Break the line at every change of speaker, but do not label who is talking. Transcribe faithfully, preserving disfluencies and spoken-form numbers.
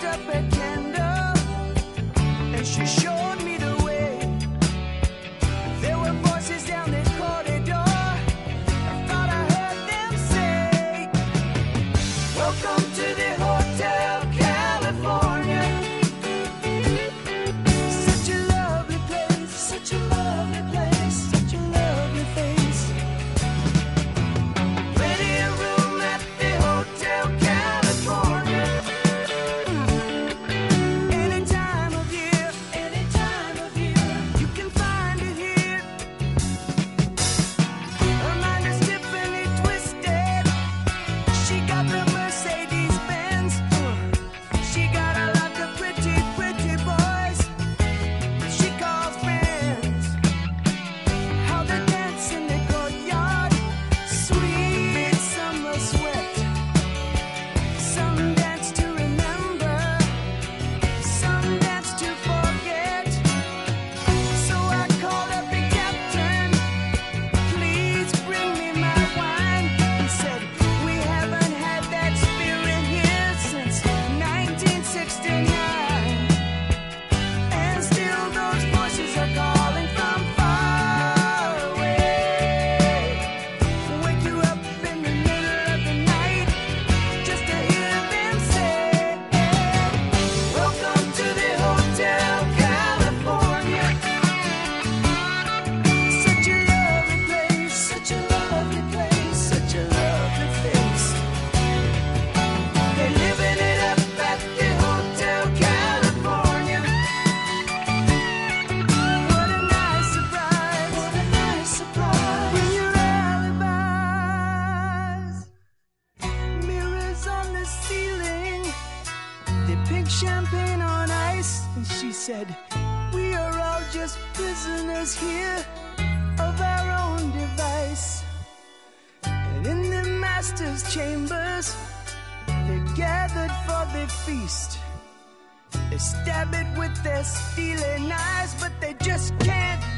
up a candle and she showed me the way. There were voices down the corridor. I thought I heard them say, welcome to the Hotel California. Such a lovely place, such a lovely place, such a lovely face. Plenty of room at the Hotel California. Any time of year, any time of year, you can find it here. Her mind is Tiffany twisted. She got the Mercedes Benz. She got a lot of pretty, pretty boys she calls friends. How they dance in the courtyard, sweet summer sweat. Some dance to remember, some dance to forget. So I called up the captain, please bring me my wine. He said, we haven't had that spirit here since nineteen sixty-nine. And still those voices are calling from far away. Wake you up in the middle of the night just to hear them say, welcome to the Hotel California. Such a lovely place, such a lovely place, such a lovely face. They're living it up at the Hotel California. What a nice surprise, what a nice surprise. Bring your alibis. Mirrors on the ceiling, the pink champagne on ice. And she said, we are all just prisoners here of our own device. And in the master's chambers, they're gathered for the feast. They stab it with their steely knives, but they just can't